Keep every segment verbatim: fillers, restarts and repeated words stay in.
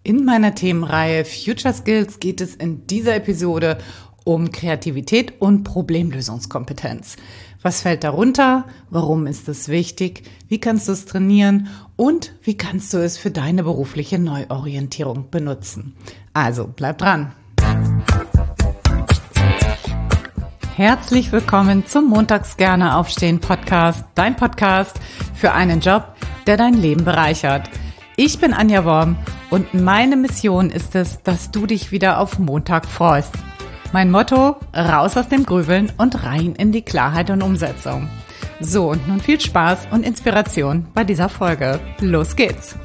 In meiner Themenreihe Future Skills geht es in dieser Episode um Kreativität und Problemlösungskompetenz. Was fällt darunter? Warum ist es wichtig? Wie kannst du es trainieren? Und wie kannst du es für deine berufliche Neuorientierung benutzen? Also, bleib dran! Herzlich willkommen zum Montags gerne aufstehen Podcast, dein Podcast für einen Job, der dein Leben bereichert. Ich bin Anja Worm und meine Mission ist es, dass du dich wieder auf Montag freust. Mein Motto: raus aus dem Grübeln und rein in die Klarheit und Umsetzung. So, und nun viel Spaß und Inspiration bei dieser Folge. Los geht's!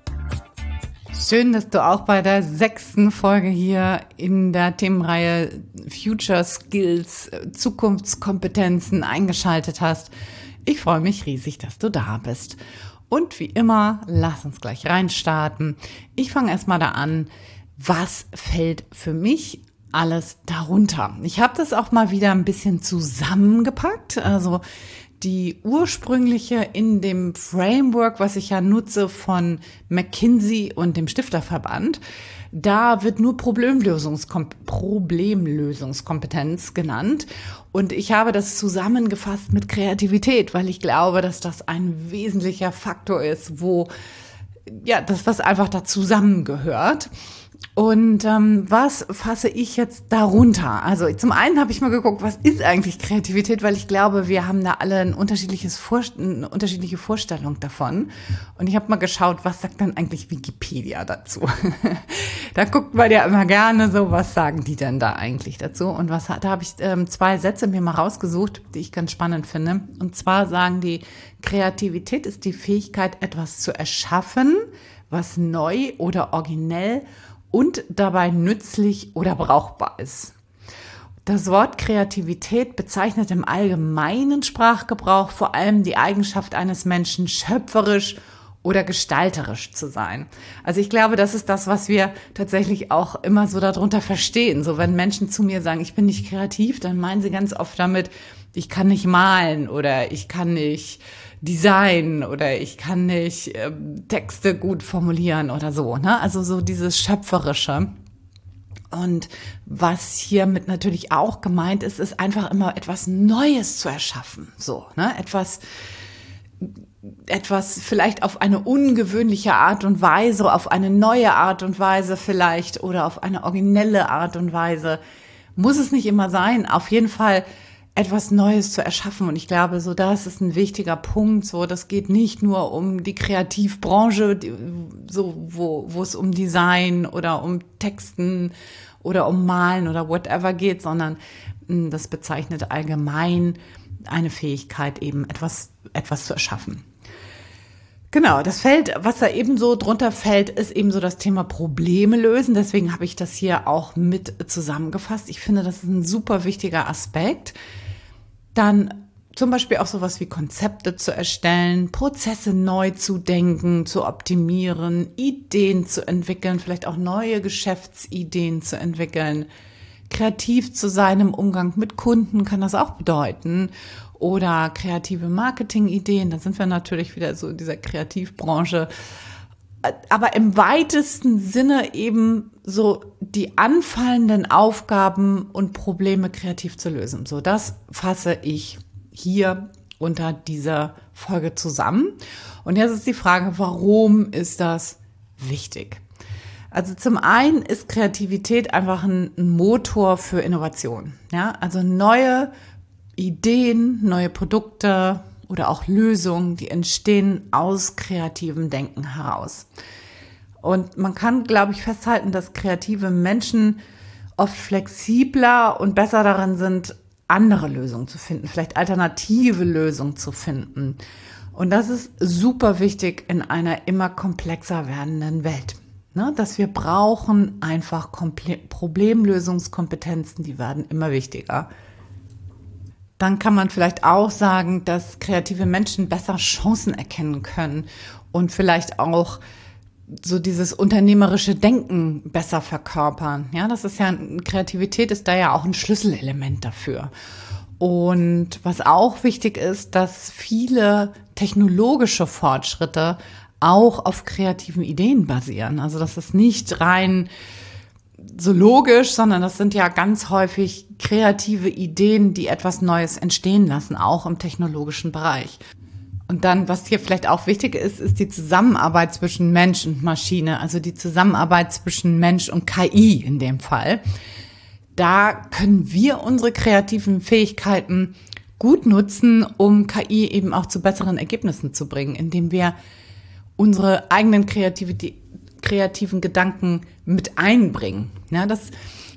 Schön, dass du auch bei der sechsten Folge hier in der Themenreihe Future Skills, Zukunftskompetenzen eingeschaltet hast. Ich freue mich riesig, dass du da bist. Und wie immer, lass uns gleich reinstarten. Ich fange erstmal da an, was fällt für mich alles darunter? Ich habe das auch mal wieder ein bisschen zusammengepackt. Also die ursprüngliche in dem Framework, was ich ja nutze von McKinsey und dem Stifterverband, da wird nur Problemlösungskom- Problemlösungskompetenz genannt. Und ich habe das zusammengefasst mit Kreativität, weil ich glaube, dass das ein wesentlicher Faktor ist, wo, ja, das, was einfach da zusammengehört. Und ähm, was fasse ich jetzt darunter? Also zum einen habe ich mal geguckt, was ist eigentlich Kreativität, weil ich glaube, wir haben da alle ein unterschiedliches Vorst- eine unterschiedliche Vorstellung davon. Und ich habe mal geschaut, was sagt dann eigentlich Wikipedia dazu? Da guckt man ja immer gerne so, was sagen die denn da eigentlich dazu? Und was da habe ich ähm, zwei Sätze mir mal rausgesucht, die ich ganz spannend finde. Und zwar sagen die, Kreativität ist die Fähigkeit, etwas zu erschaffen, was neu oder originell und dabei nützlich oder brauchbar ist. Das Wort Kreativität bezeichnet im allgemeinen Sprachgebrauch vor allem die Eigenschaft eines Menschen, schöpferisch oder gestalterisch zu sein. Also ich glaube, das ist das, was wir tatsächlich auch immer so darunter verstehen. So, wenn Menschen zu mir sagen, ich bin nicht kreativ, dann meinen sie ganz oft damit, ich kann nicht malen oder ich kann nicht designen oder ich kann nicht ähm, Texte gut formulieren oder so, ne? Also so dieses Schöpferische. Und was hiermit natürlich auch gemeint ist, ist einfach immer etwas Neues zu erschaffen. So, ne? Etwas, etwas vielleicht auf eine ungewöhnliche Art und Weise, auf eine neue Art und Weise vielleicht oder auf eine originelle Art und Weise. Muss es nicht immer sein. Auf jeden Fall etwas Neues zu erschaffen. Und ich glaube, so das ist ein wichtiger Punkt. So, das geht nicht nur um die Kreativbranche, die, so wo wo es um Design oder um Texten oder um Malen oder whatever geht, sondern mh, das bezeichnet allgemein eine Fähigkeit, eben etwas etwas zu erschaffen. Genau, das Feld, was da eben so drunter fällt, ist eben so das Thema Probleme lösen. Deswegen habe ich das hier auch mit zusammengefasst. Ich finde, das ist ein super wichtiger Aspekt. Dann zum Beispiel auch sowas wie Konzepte zu erstellen, Prozesse neu zu denken, zu optimieren, Ideen zu entwickeln, vielleicht auch neue Geschäftsideen zu entwickeln. Kreativ zu sein im Umgang mit Kunden kann das auch bedeuten. Oder kreative Marketingideen, da sind wir natürlich wieder so in dieser Kreativbranche. Aber im weitesten Sinne eben so die anfallenden Aufgaben und Probleme kreativ zu lösen. So, das fasse ich hier unter dieser Folge zusammen. Und jetzt ist die Frage, warum ist das wichtig? Also zum einen ist Kreativität einfach ein Motor für Innovation. Ja, also neue Ideen, neue Produkte oder auch Lösungen, die entstehen aus kreativem Denken heraus. Und man kann, glaube ich, festhalten, dass kreative Menschen oft flexibler und besser darin sind, andere Lösungen zu finden, vielleicht alternative Lösungen zu finden. Und das ist super wichtig in einer immer komplexer werdenden Welt. Ne? Dass wir brauchen einfach Komple- Problemlösungskompetenzen, die werden immer wichtiger. Dann kann man vielleicht auch sagen, dass kreative Menschen besser Chancen erkennen können und vielleicht auch so dieses unternehmerische Denken besser verkörpern. Ja, das ist ja, Kreativität ist da ja auch ein Schlüsselelement dafür. Und was auch wichtig ist, dass viele technologische Fortschritte auch auf kreativen Ideen basieren. Also das ist nicht rein so logisch, sondern das sind ja ganz häufig kreative Ideen, die etwas Neues entstehen lassen, auch im technologischen Bereich. Und dann, was hier vielleicht auch wichtig ist, ist die Zusammenarbeit zwischen Mensch und Maschine, also die Zusammenarbeit zwischen Mensch und K I in dem Fall. Da können wir unsere kreativen Fähigkeiten gut nutzen, um K I eben auch zu besseren Ergebnissen zu bringen, indem wir unsere eigenen Kreativität, kreativen Gedanken mit einbringen. Ja, das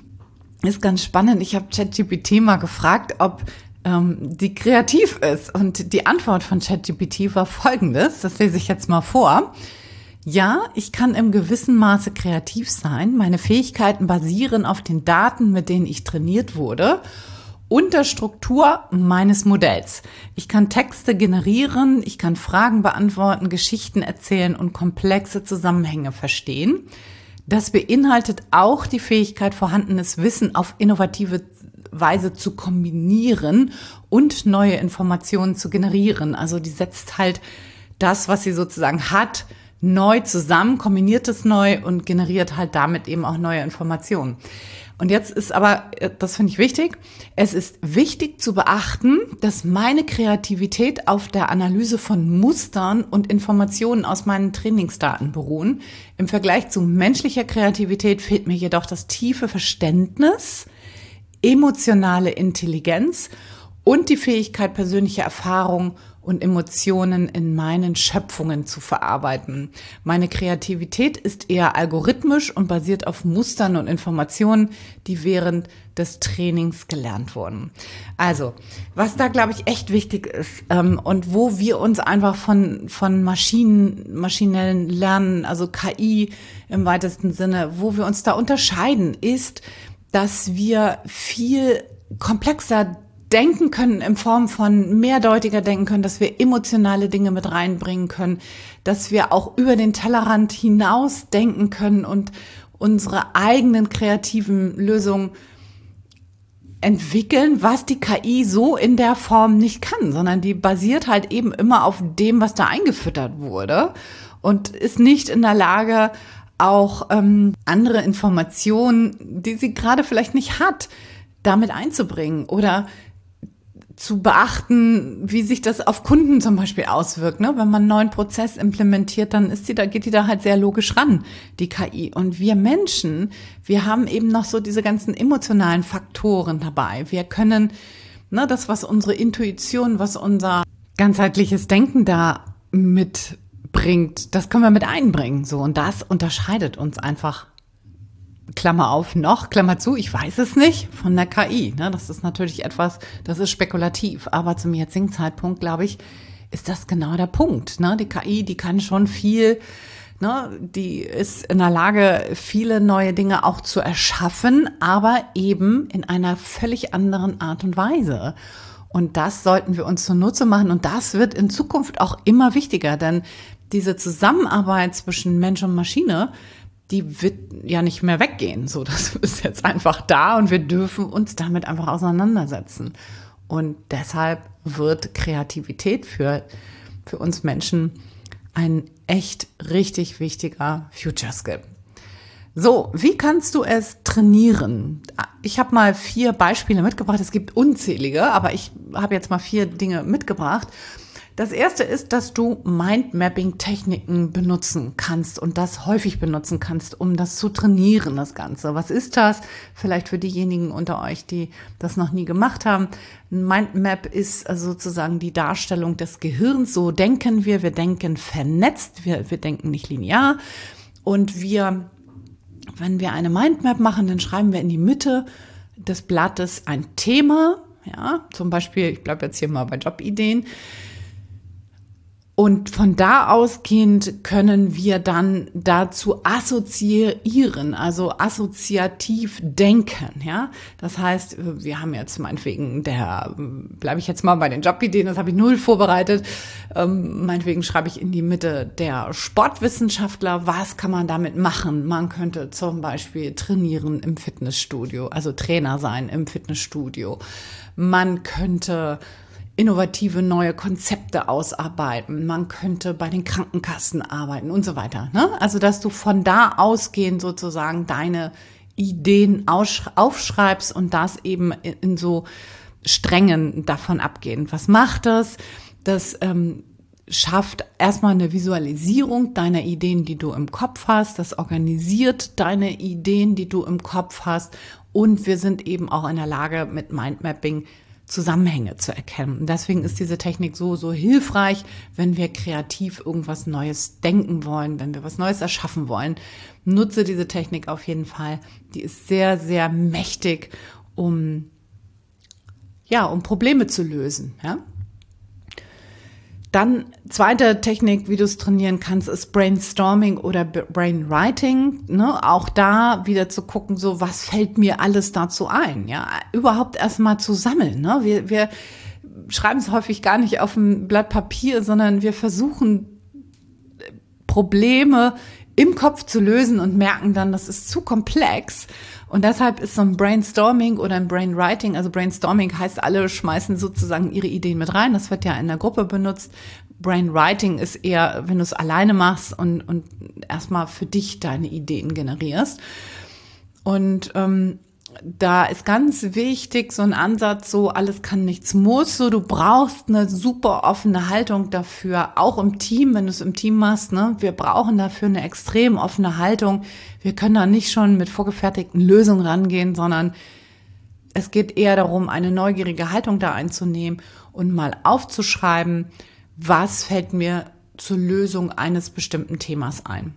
ist ganz spannend. Ich habe ChatGPT mal gefragt, ob ähm, die kreativ ist. Und die Antwort von ChatGPT war folgendes. Das lese ich jetzt mal vor. Ja, ich kann im gewissen Maße kreativ sein. Meine Fähigkeiten basieren auf den Daten, mit denen ich trainiert wurde, und der Struktur meines Modells. Ich kann Texte generieren, ich kann Fragen beantworten, Geschichten erzählen und komplexe Zusammenhänge verstehen. Das beinhaltet auch die Fähigkeit, vorhandenes Wissen auf innovative Weise zu kombinieren und neue Informationen zu generieren. Also die setzt halt das, was sie sozusagen hat, neu zusammen, kombiniert es neu und generiert halt damit eben auch neue Informationen. Und jetzt ist aber, das finde ich wichtig, es ist wichtig zu beachten, dass meine Kreativität auf der Analyse von Mustern und Informationen aus meinen Trainingsdaten beruhen. Im Vergleich zu menschlicher Kreativität fehlt mir jedoch das tiefe Verständnis, emotionale Intelligenz und die Fähigkeit, persönliche Erfahrungen und Emotionen in meinen Schöpfungen zu verarbeiten. Meine Kreativität ist eher algorithmisch und basiert auf Mustern und Informationen, die während des Trainings gelernt wurden. Also, was da, glaube ich, echt wichtig ist ähm, und wo wir uns einfach von, von Maschinen, maschinellen Lernen, also K I im weitesten Sinne, wo wir uns da unterscheiden, ist, dass wir viel komplexer denken können in Form von mehrdeutiger denken können, dass wir emotionale Dinge mit reinbringen können, dass wir auch über den Tellerrand hinaus denken können und unsere eigenen kreativen Lösungen entwickeln, was die K I so in der Form nicht kann, sondern die basiert halt eben immer auf dem, was da eingefüttert wurde und ist nicht in der Lage, auch ähm, andere Informationen, die sie gerade vielleicht nicht hat, damit einzubringen oder zu beachten, wie sich das auf Kunden zum Beispiel auswirkt. Ne? Wenn man einen neuen Prozess implementiert, dann ist die da, geht die da halt sehr logisch ran, die K I. Und wir Menschen, wir haben eben noch so diese ganzen emotionalen Faktoren dabei. Wir können, ne, das, was unsere Intuition, was unser ganzheitliches Denken da mitbringt, das können wir mit einbringen. So, und das unterscheidet uns einfach, Klammer auf, noch, Klammer zu, ich weiß es nicht, von der K I. Ne? Das ist natürlich etwas, das ist spekulativ. Aber zum jetzigen Zeitpunkt, glaube ich, ist das genau der Punkt. Ne? Die K I, die kann schon viel, ne? Die ist in der Lage, viele neue Dinge auch zu erschaffen, aber eben in einer völlig anderen Art und Weise. Und das sollten wir uns zunutze machen. Und das wird in Zukunft auch immer wichtiger, denn diese Zusammenarbeit zwischen Mensch und Maschine, die wird ja nicht mehr weggehen. So, das ist jetzt einfach da und wir dürfen uns damit einfach auseinandersetzen. Und deshalb wird Kreativität für, für uns Menschen ein echt richtig wichtiger Future Skill. So, wie kannst du es trainieren? Ich habe mal vier Beispiele mitgebracht. Es gibt unzählige, aber ich habe jetzt mal vier Dinge mitgebracht. Das erste ist, dass du Mindmapping-Techniken benutzen kannst und das häufig benutzen kannst, um das zu trainieren, das Ganze. Was ist das? Vielleicht für diejenigen unter euch, die das noch nie gemacht haben. Ein Mindmap ist sozusagen die Darstellung des Gehirns. So denken wir. Wir denken vernetzt. Wir, wir denken nicht linear. Und wir, wenn wir eine Mindmap machen, dann schreiben wir in die Mitte des Blattes ein Thema. Ja, zum Beispiel, ich bleibe jetzt hier mal bei Jobideen. Und von da ausgehend können wir dann dazu assoziieren, also assoziativ denken, ja. Das heißt, wir haben jetzt meinetwegen der, bleibe ich jetzt mal bei den Jobideen, das habe ich null vorbereitet, ähm, meinetwegen schreibe ich in die Mitte der Sportwissenschaftler, was kann man damit machen? Man könnte zum Beispiel trainieren im Fitnessstudio, also Trainer sein im Fitnessstudio. Man könnte innovative neue Konzepte ausarbeiten. Man könnte bei den Krankenkassen arbeiten und so weiter. Ne? Also, dass du von da ausgehend sozusagen deine Ideen aufschreibst und das eben in so Strängen davon abgehend. Was macht das? Das ähm, schafft erstmal eine Visualisierung deiner Ideen, die du im Kopf hast. Das organisiert deine Ideen, die du im Kopf hast. Und wir sind eben auch in der Lage, mit Mindmapping Zusammenhänge zu erkennen. Und deswegen ist diese Technik so, so hilfreich, wenn wir kreativ irgendwas Neues denken wollen, wenn wir was Neues erschaffen wollen. Nutze diese Technik auf jeden Fall. Die ist sehr, sehr mächtig, um, ja, um Probleme zu lösen, ja. Dann zweite Technik, wie du es trainieren kannst, ist Brainstorming oder Brainwriting. Ne? Auch da wieder zu gucken, so was fällt mir alles dazu ein. Ja, überhaupt erstmal zu sammeln. Ne? Wir, wir schreiben es häufig gar nicht auf ein Blatt Papier, sondern wir versuchen Probleme im Kopf zu lösen und merken dann, das ist zu komplex. Und deshalb ist so ein Brainstorming oder ein Brainwriting, also Brainstorming heißt, alle schmeißen sozusagen ihre Ideen mit rein. Das wird ja in der Gruppe benutzt. Brainwriting ist eher, wenn du es alleine machst und, und erstmal für dich deine Ideen generierst. Und ähm, da ist ganz wichtig so ein Ansatz, so alles kann, nichts muss. So, du brauchst eine super offene Haltung dafür, auch im Team, wenn du es im Team machst. Ne? Wir brauchen dafür eine extrem offene Haltung. Wir können da nicht schon mit vorgefertigten Lösungen rangehen, sondern es geht eher darum, eine neugierige Haltung da einzunehmen und mal aufzuschreiben, was fällt mir zur Lösung eines bestimmten Themas ein.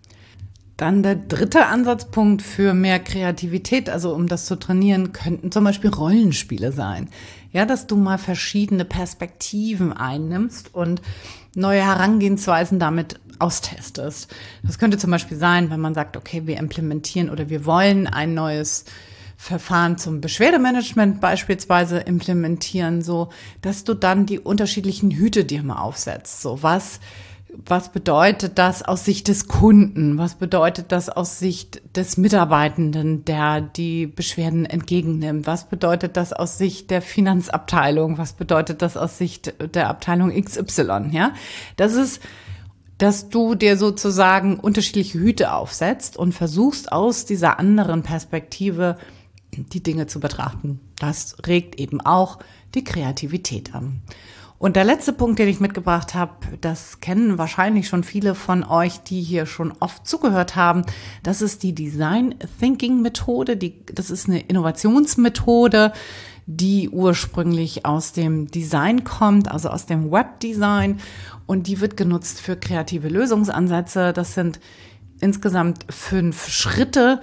Dann der dritte Ansatzpunkt für mehr Kreativität, also um das zu trainieren, könnten zum Beispiel Rollenspiele sein. Ja, dass du mal verschiedene Perspektiven einnimmst und neue Herangehensweisen damit austestest. Das könnte zum Beispiel sein, wenn man sagt, okay, wir implementieren oder wir wollen ein neues Verfahren zum Beschwerdemanagement beispielsweise implementieren, so dass du dann die unterschiedlichen Hüte dir mal aufsetzt. So was Was bedeutet das aus Sicht des Kunden? Was bedeutet das aus Sicht des Mitarbeitenden, der die Beschwerden entgegennimmt? Was bedeutet das aus Sicht der Finanzabteilung? Was bedeutet das aus Sicht der Abteilung X Y? Ja, das ist, dass du dir sozusagen unterschiedliche Hüte aufsetzt und versuchst, aus dieser anderen Perspektive die Dinge zu betrachten. Das regt eben auch die Kreativität an. Und der letzte Punkt, den ich mitgebracht habe, das kennen wahrscheinlich schon viele von euch, die hier schon oft zugehört haben. Das ist die Design Thinking Methode. Die, das ist eine Innovationsmethode, die ursprünglich aus dem Design kommt, also aus dem Webdesign. Und die wird genutzt für kreative Lösungsansätze. Das sind insgesamt fünf Schritte.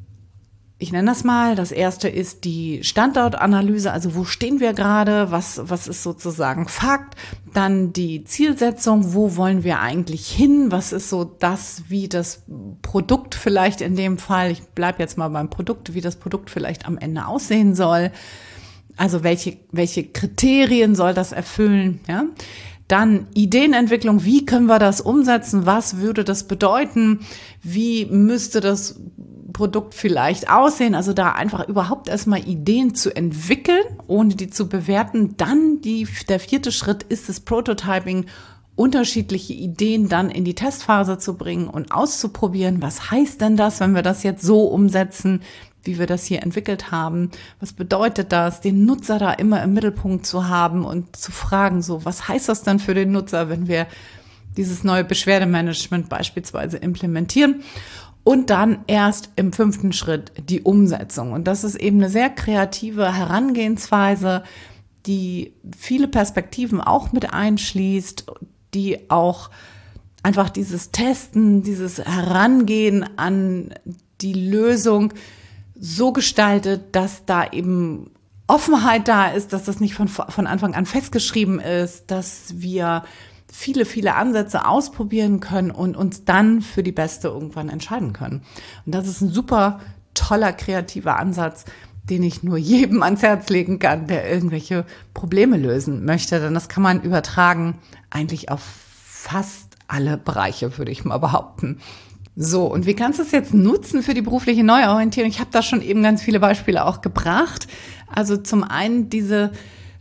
Ich nenne das mal. Das erste ist die Standortanalyse, also wo stehen wir gerade, was, was ist sozusagen Fakt. Dann die Zielsetzung, wo wollen wir eigentlich hin, was ist so das, wie das Produkt vielleicht in dem Fall, ich bleibe jetzt mal beim Produkt, wie das Produkt vielleicht am Ende aussehen soll. Also welche, welche Kriterien soll das erfüllen, ja? Dann Ideenentwicklung, wie können wir das umsetzen, was würde das bedeuten, wie müsste das Produkt vielleicht aussehen, also da einfach überhaupt erstmal Ideen zu entwickeln, ohne die zu bewerten. Dann die, der vierte Schritt ist das Prototyping, unterschiedliche Ideen dann in die Testphase zu bringen und auszuprobieren. Was heißt denn das, wenn wir das jetzt so umsetzen, wie wir das hier entwickelt haben? Was bedeutet das, den Nutzer da immer im Mittelpunkt zu haben und zu fragen, so, was heißt das dann für den Nutzer, wenn wir dieses neue Beschwerdemanagement beispielsweise implementieren? Und dann erst im fünften Schritt die Umsetzung. Und das ist eben eine sehr kreative Herangehensweise, die viele Perspektiven auch mit einschließt, die auch einfach dieses Testen, dieses Herangehen an die Lösung so gestaltet, dass da eben Offenheit da ist, dass das nicht von, von Anfang an festgeschrieben ist, dass wir viele, viele Ansätze ausprobieren können und uns dann für die beste irgendwann entscheiden können. Und das ist ein super toller, kreativer Ansatz, den ich nur jedem ans Herz legen kann, der irgendwelche Probleme lösen möchte. Denn das kann man übertragen eigentlich auf fast alle Bereiche, würde ich mal behaupten. So, und wie kannst du es jetzt nutzen für die berufliche Neuorientierung? Ich habe da schon eben ganz viele Beispiele auch gebracht. Also zum einen diese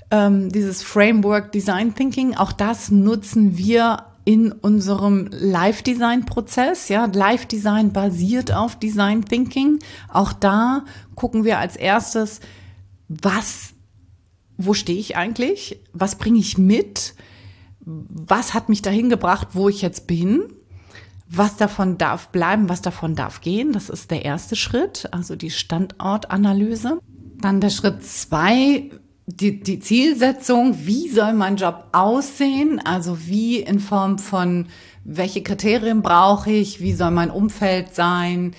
ähm, dieses Framework Design Thinking, auch das nutzen wir in unserem Live-Design-Prozess. Ja, Live-Design basiert auf Design Thinking. Auch da gucken wir als erstes, was, wo stehe ich eigentlich? Was bringe ich mit? Was hat mich dahin gebracht, wo ich jetzt bin? Was davon darf bleiben, was davon darf gehen? Das ist der erste Schritt, also die Standortanalyse. Dann der Schritt zwei, die, die Zielsetzung. Wie soll mein Job aussehen? Also wie in Form von, welche Kriterien brauche ich? Wie soll mein Umfeld sein?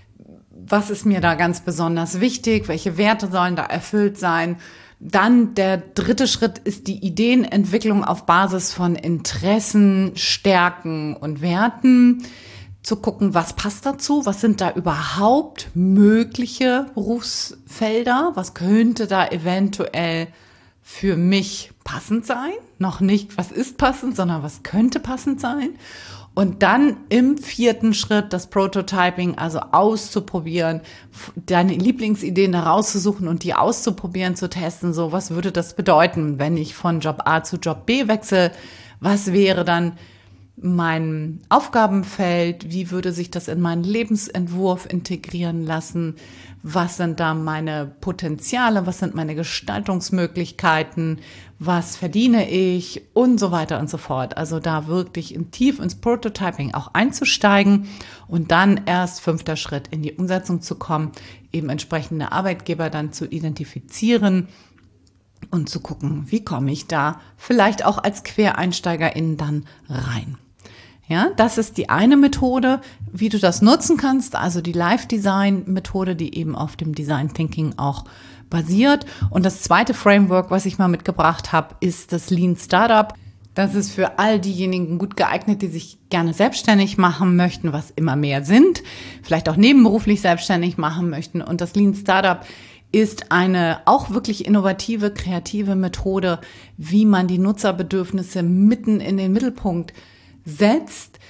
Was ist mir da ganz besonders wichtig? Welche Werte sollen da erfüllt sein? Dann der dritte Schritt ist die Ideenentwicklung auf Basis von Interessen, Stärken und Werten. Zu gucken, was passt dazu? Was sind da überhaupt mögliche Berufsfelder? Was könnte da eventuell für mich passend sein? Noch nicht, was ist passend, sondern was könnte passend sein? Und dann im vierten Schritt das Prototyping, also auszuprobieren, deine Lieblingsideen da rauszusuchen und die auszuprobieren, zu testen. So, was würde das bedeuten, wenn ich von Job A zu Job B wechsle? Was wäre dann mein Aufgabenfeld? Wie würde sich das in meinen Lebensentwurf integrieren lassen? Was sind da meine Potenziale? Was sind meine Gestaltungsmöglichkeiten? Was verdiene ich? Und so weiter und so fort. Also da wirklich in tief ins Prototyping auch einzusteigen und dann erst fünfter Schritt in die Umsetzung zu kommen, eben entsprechende Arbeitgeber dann zu identifizieren und zu gucken, wie komme ich da vielleicht auch als Quereinsteigerin dann rein. Ja, das ist die eine Methode, wie du das nutzen kannst, also die Live-Design-Methode, die eben auf dem Design Thinking auch basiert. Und das zweite Framework, was ich mal mitgebracht habe, ist das Lean Startup. Das ist für all diejenigen gut geeignet, die sich gerne selbstständig machen möchten, was immer mehr sind, vielleicht auch nebenberuflich selbstständig machen möchten. Und das Lean Startup ist eine auch wirklich innovative, kreative Methode, wie man die Nutzerbedürfnisse mitten in den Mittelpunkt setzt,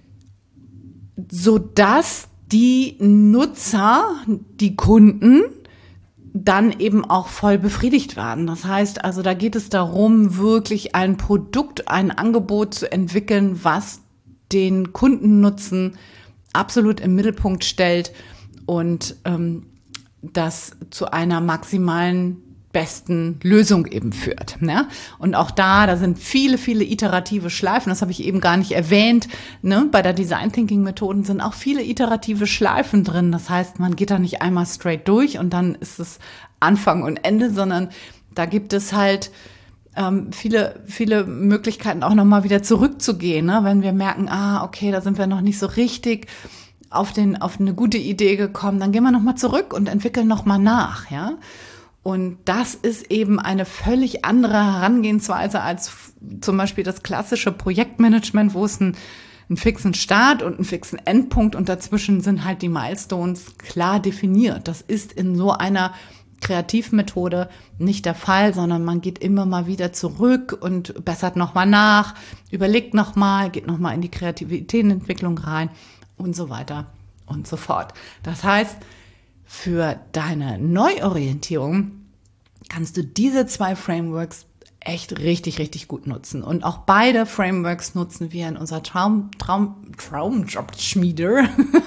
sodass die Nutzer, die Kunden, dann eben auch voll befriedigt werden. Das heißt also, da geht es darum, wirklich ein Produkt, ein Angebot zu entwickeln, was den Kundennutzen absolut im Mittelpunkt stellt und ähm, das zu einer maximalen besten Lösung eben führt. Ne? Und auch da, da sind viele, viele iterative Schleifen, das habe ich eben gar nicht erwähnt. Ne? Bei der Design Thinking Methoden sind auch viele iterative Schleifen drin. Das heißt, man geht da nicht einmal straight durch und dann ist es Anfang und Ende, sondern da gibt es halt ähm, viele, viele Möglichkeiten auch nochmal wieder zurückzugehen. Ne? Wenn wir merken, ah, okay, da sind wir noch nicht so richtig auf den, auf eine gute Idee gekommen, dann gehen wir nochmal zurück und entwickeln nochmal nach, ja. Und das ist eben eine völlig andere Herangehensweise als f- zum Beispiel das klassische Projektmanagement, wo es einen, einen fixen Start und einen fixen Endpunkt und dazwischen sind halt die Milestones klar definiert. Das ist in so einer Kreativmethode nicht der Fall, sondern man geht immer mal wieder zurück und bessert nochmal nach, überlegt nochmal, geht nochmal in die Kreativitätsentwicklung rein und so weiter und so fort. Das heißt, für deine Neuorientierung kannst du diese zwei Frameworks echt richtig, richtig gut nutzen. Und auch beide Frameworks nutzen wir in unserer Traum, Traum, Traumjob-Schmiede.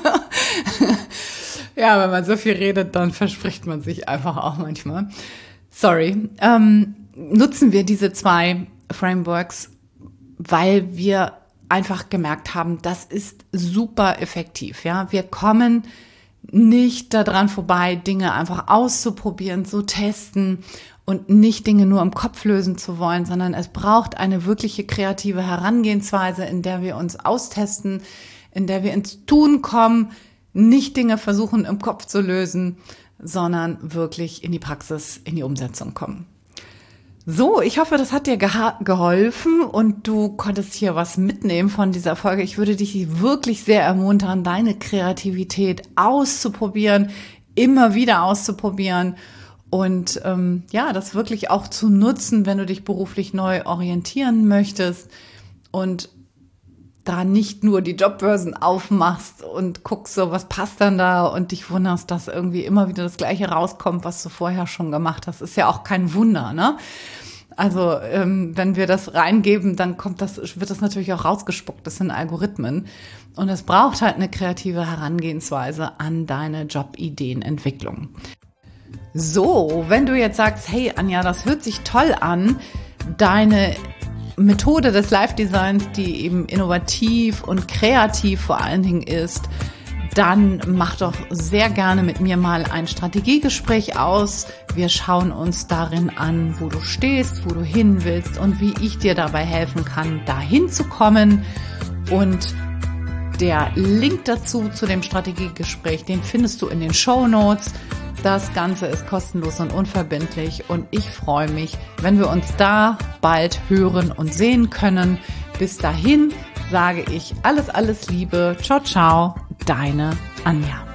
Ja, wenn man so viel redet, dann verspricht man sich einfach auch manchmal. Sorry. Ähm, nutzen wir diese zwei Frameworks, weil wir einfach gemerkt haben, das ist super effektiv. Ja, wir kommen nicht daran vorbei, Dinge einfach auszuprobieren, zu testen und nicht Dinge nur im Kopf lösen zu wollen, sondern es braucht eine wirkliche kreative Herangehensweise, in der wir uns austesten, in der wir ins Tun kommen, nicht Dinge versuchen im Kopf zu lösen, sondern wirklich in die Praxis, in die Umsetzung kommen. So, ich hoffe, das hat dir geha- geholfen und du konntest hier was mitnehmen von dieser Folge. Ich würde dich wirklich sehr ermuntern, deine Kreativität auszuprobieren, immer wieder auszuprobieren und ähm, ja, das wirklich auch zu nutzen, wenn du dich beruflich neu orientieren möchtest und da nicht nur die Jobbörsen aufmachst und guckst so, was passt dann da und dich wunderst, dass irgendwie immer wieder das Gleiche rauskommt, was du vorher schon gemacht hast. Ist ja auch kein Wunder, ne? Also ähm, wenn wir das reingeben, dann kommt das, wird das natürlich auch rausgespuckt. Das sind Algorithmen. Und es braucht halt eine kreative Herangehensweise an deine Jobideenentwicklung. So, wenn du jetzt sagst, hey Anja, das hört sich toll an, deine Methode des Live-Designs, die eben innovativ und kreativ vor allen Dingen ist, dann mach doch sehr gerne mit mir mal ein Strategiegespräch aus. Wir schauen uns darin an, wo du stehst, wo du hin willst und wie ich dir dabei helfen kann, dahin zu kommen. Und der Link dazu, zu dem Strategiegespräch, den findest du in den Shownotes. Das Ganze ist kostenlos und unverbindlich und ich freue mich, wenn wir uns da bald hören und sehen können. Bis dahin sage ich alles, alles Liebe. Ciao, ciao, deine Anja.